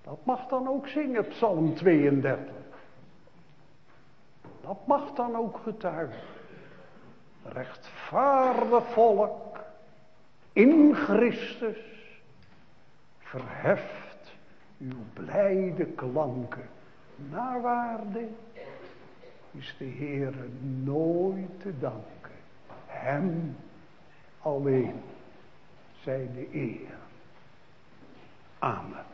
Dat mag dan ook zingen, Psalm tweeëndertig. Dat mag dan ook getuigen. Rechtvaardig volk in Christus verheft uw blijde klanken. Naar waarde is de Heere nooit te danken. Hem alleen zij de eer. Amen.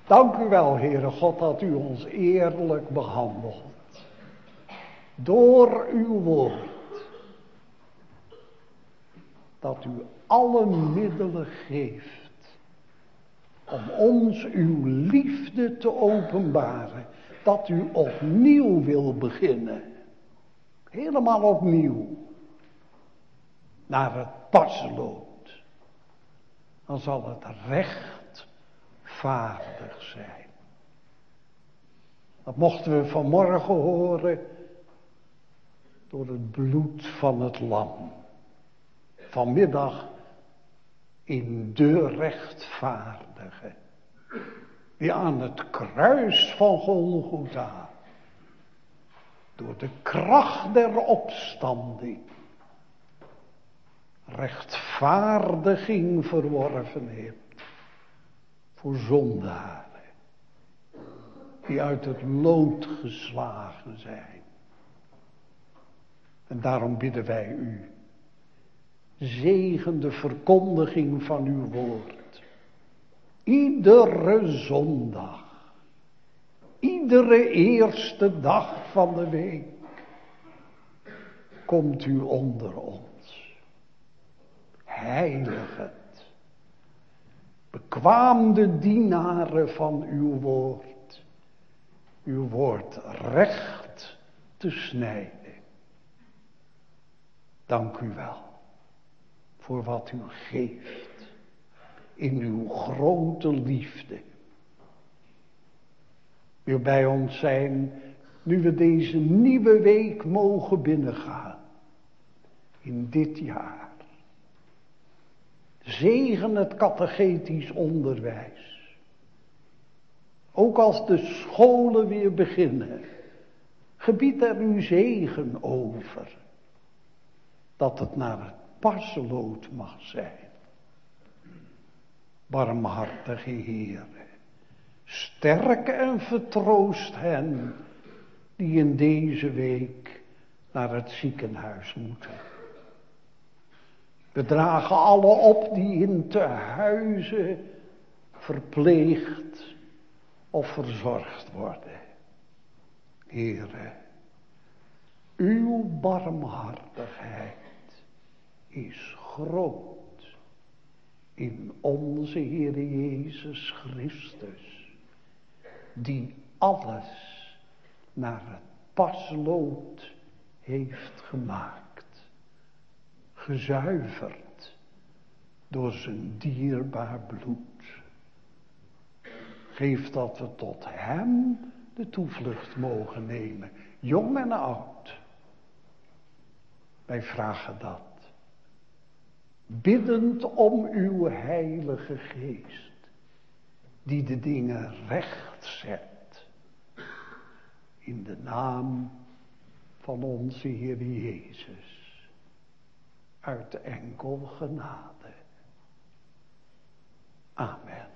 Dank u wel, Heere God, dat u ons eerlijk behandelt. Door uw woord. Dat u alle middelen geeft. Om ons uw liefde te openbaren. Dat u opnieuw wil beginnen. Helemaal opnieuw. Naar het paslood. Dan zal het rechtvaardig zijn. Dat mochten we vanmorgen horen. Door het bloed van het lam. Vanmiddag in de rechtvaardige. Die aan het kruis van Golgotha. Door de kracht der opstanding. Rechtvaardiging verworven heeft. Voor zondaren. Die uit het lood geslagen zijn. En daarom bidden wij u. Zegen de verkondiging van uw woord. Iedere zondag. Iedere eerste dag van de week. Komt u onder ons. Heilig het. Bekwaam de dienaren van uw woord. Uw woord recht te snijden. Dank u wel. Voor wat u geeft. In uw grote liefde. Wil bij ons zijn. Nu we deze nieuwe week mogen binnengaan. In dit jaar. Zegen het catechetisch onderwijs. Ook als de scholen weer beginnen. Gebied er uw zegen over. Dat het naar het paslood mag zijn. Barmhartige Heere. Sterk en vertroost hen. Die in deze week naar het ziekenhuis moeten. We dragen alle op die in tehuizen verpleegd of verzorgd worden. Heere, uw barmhartigheid is groot in onze Heere Jezus Christus, die alles naar het paslood heeft gemaakt, gezuiverd door zijn dierbaar bloed. Geef dat we tot hem de toevlucht mogen nemen, jong en oud. Wij vragen dat. Biddend om uw heilige geest, die de dingen recht zet. In de naam van onze Heer Jezus. Uit enkel genade. Amen.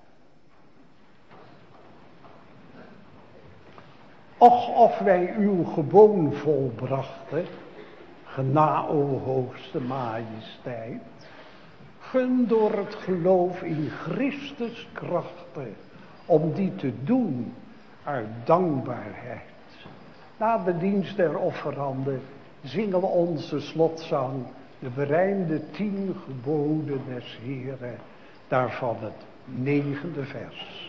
Och, of wij uw geboon volbrachten, gena o hoogste majesteit, gun door het geloof in Christus krachten, om die te doen uit dankbaarheid. Na de dienst der offeranden zingen we onze slotzang, de berijmde tien geboden des Heren, daarvan het negende vers.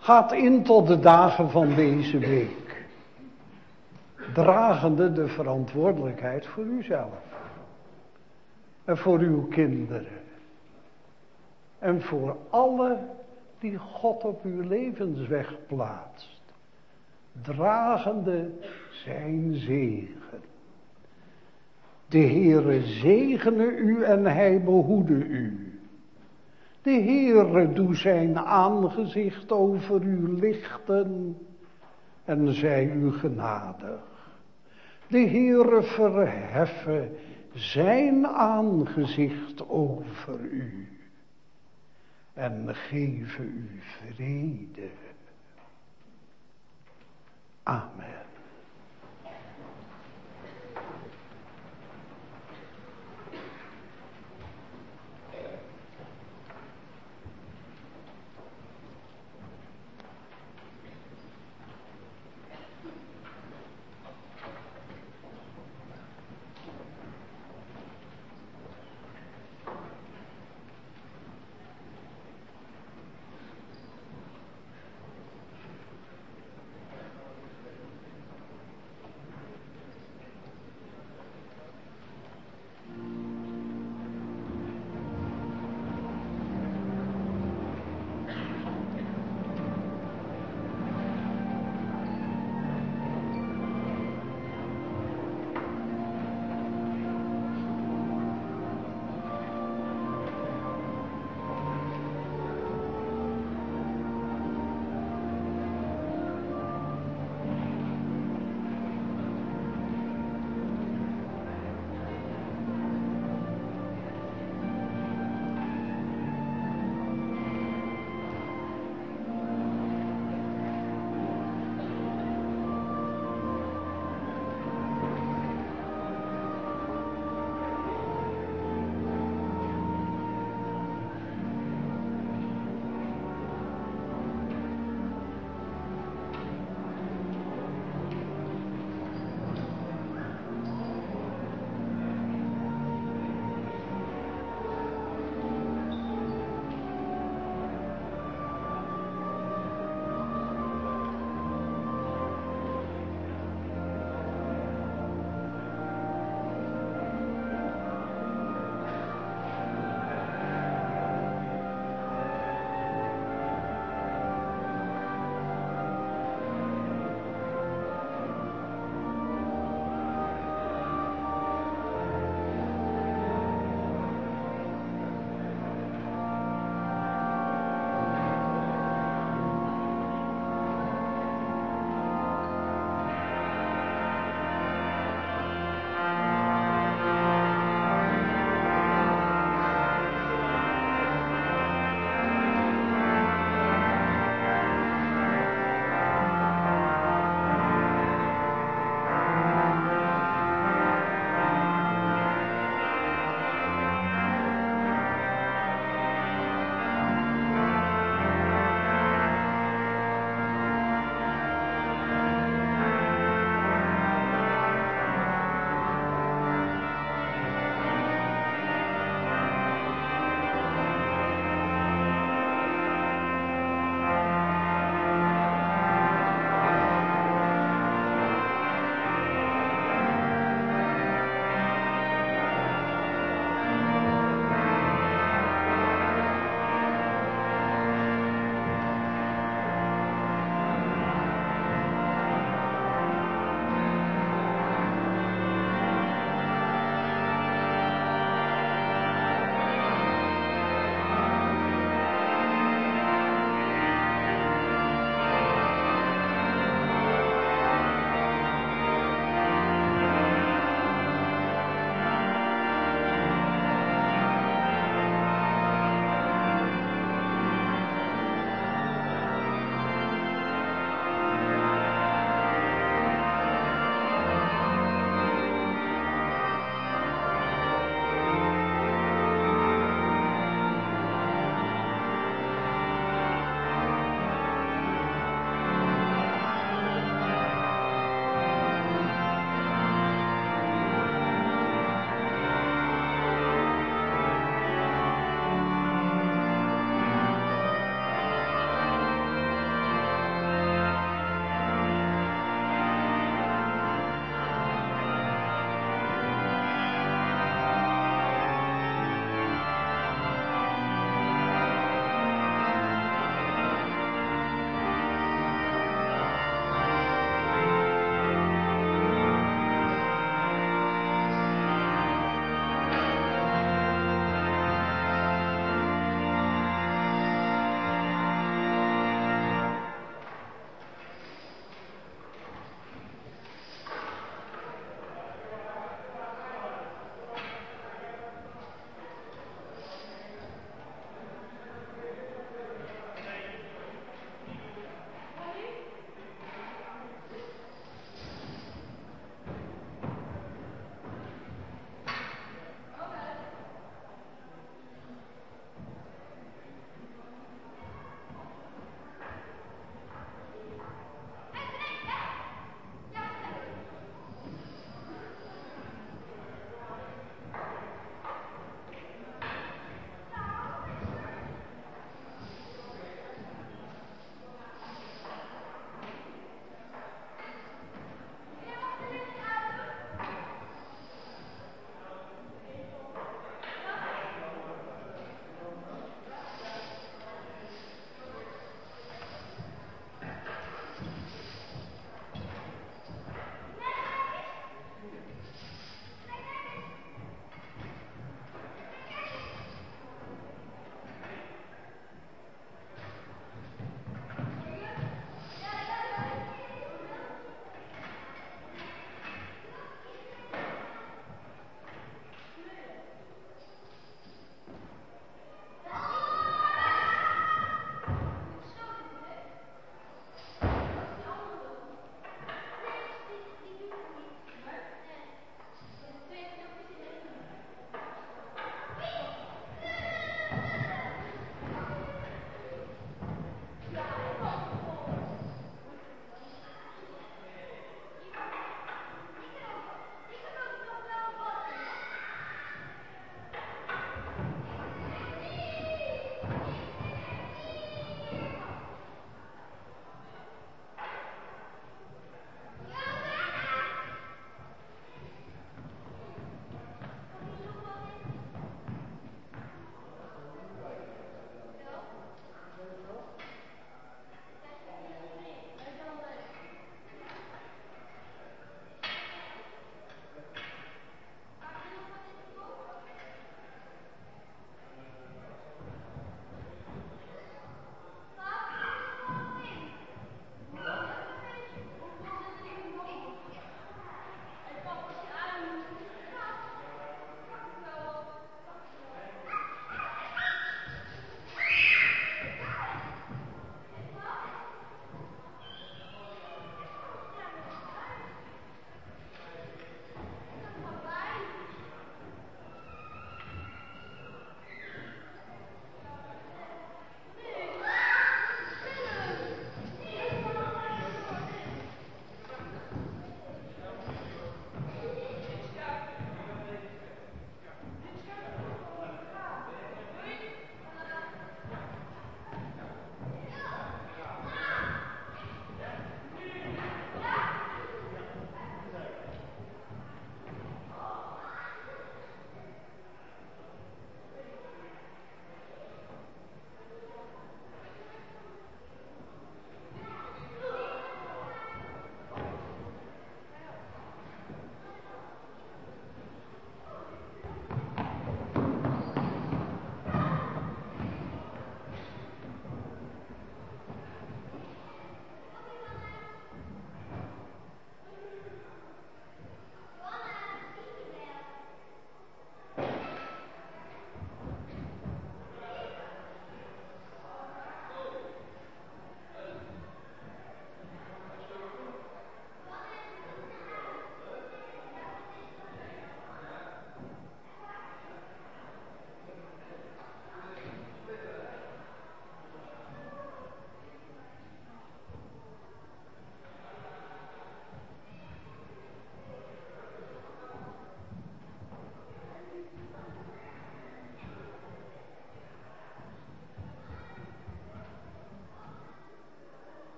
Gaat in tot de dagen van deze week, dragende de verantwoordelijkheid voor uzelf. En voor uw kinderen. En voor alle die God op uw levensweg plaatst. Dragende zijn zegen. De Heere zegene u en hij behoede u. De Heere doe zijn aangezicht over u lichten en zij u genadig. De Heere verheffe zijn aangezicht over u en geef u vrede. Amen.